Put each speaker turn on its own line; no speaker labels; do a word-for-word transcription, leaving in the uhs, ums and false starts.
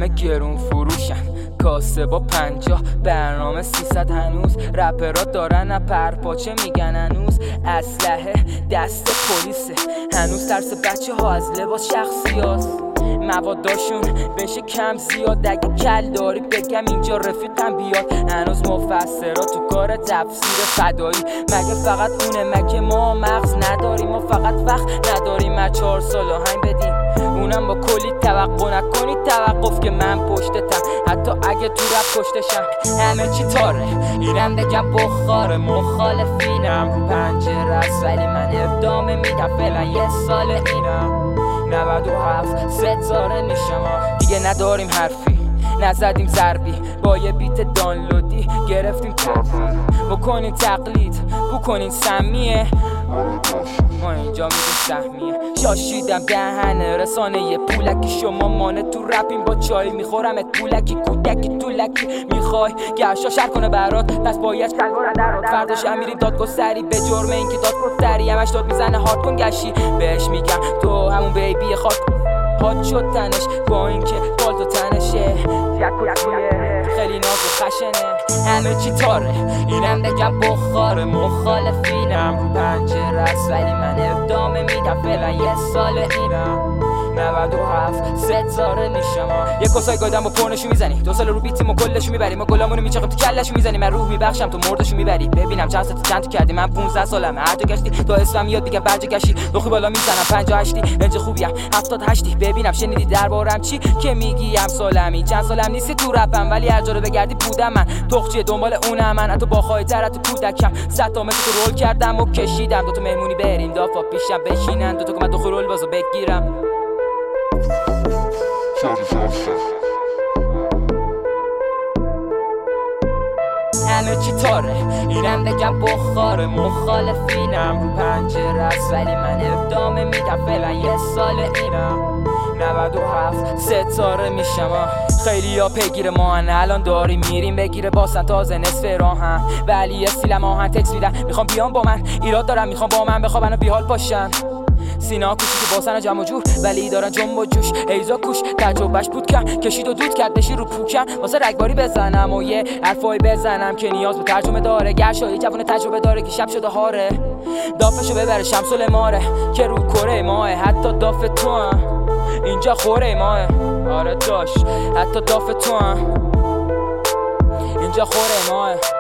همه گرون فروشن، کاسه با پنجاه، برنامه سیصد. هنوز رپرها دارن پرپاچه میگن، هنوز اسلحه دست پلیسه، هنوز ترس بچه ها از لباس شخصی هاست. مواداشون بشه کم زیاد، اگه کل داری بگم اینجا رفیقم بیاد. هنوز مفسرها تو کار تفسیر فدایی، مگه فقط اونه؟ مگه ما مغز نداریم؟ ما فقط وقت نداریم از چهار سال آهنگ بدیم، اونم با کلی توقع. نکنید توقف که من پشتتم، حتی اگه تو رپ کشتشم. همه چی تاره، اینم بگم بخاره، مخالفینم رو پنجره است ولی من ادامه میدم. فعلا یه سال اینم نود و هفت ستاره میشم، دیگه نداریم حرفی، نزدیم ضربی، با یه بیت دانلودی گرفتیم ترفی. بکنین تقلید، بکنین سمیه، ما اینجا میگیم سهمیه. شاشیدم دهنه رسانه یه پولکی، شما مانه تو رپیم با چای میخورم ات پولکی. کودکی طولکی میخوای گرشا شر کنه برات، پس باید شلوار درات. فرداش هم میریم دادگستری به جرم اینکه دادگستری همش داد میزنه هارد کن گشی. بهش میگم تو همون بیبی خاک هات شد تنش، با اینکه بالد و تنشه خیلی ناز و خشنه. همه چی تاره، اینم بگم بخاره، مخالفینم رو پنجره است ولی من ادامه میدم. فعلا یه سال اینم نود و هفت ستاره میشم. یه کسای گادم با پرنشو میزنی، دو سال رو بیتیم و کلشو میبری، ما گلامونو میچاقیم تو کلشو میزنی. من روح میبخشم تو مردشو میبری، ببینم چند ساعت چند تو کردی. من پونزده سالمه، هر جا گشتی تا اسمم یاد میگم برجا گشتی. لخی بالا میزنم پنجاه هشتی، رنج خوبیم هفتاد هشتی. ببینم شنیدی دربارم چی که میگی؟ هم سالمی چند سالم نیستی تو رپم، ولی هر جا رو بگردی بودم من. تخچه دنبال اونم من، تو با خواهی‌تر تو کودکم. صد تا متر تو رول کردم و کشیدم، دو تا مهمونی بریم دافا پیشم بشینن، دو تا کمد دو رول بازو بگیرم. همه چی تاره، اینم بگم بخاره، مخالفینم رو پنجره است ولی من ادامه میدم. فعلا یه سال اینم نود و هفت ستاره میشم. خیلی ها پیگیر ما هن، الان داریم میریم بگیره باسن تازه نصف راهن، ولی استیلم آهن تکس میدن. میخوام بیان با من، ایراد دارم میخوام با من بخوابن و بیحال پاشن. سینا کوچیک باسن و جمع و جور ولی دارن جنب و جوش. ایزا کوش تجربهش بود کم، کشید و دود کرد بشی رو پوکم. واسه رگباری بزنم و یه حرفایی بزنم که نیاز به ترجمه داره. گرشا یه جوون تجربه داره که شب شده هاره، دافشو ببره شمسول ماره که رو کره ماه. حتی داف تو هم اینجا خوره ماه، آره داش حتی داف تو هم اینجا خوره ماه.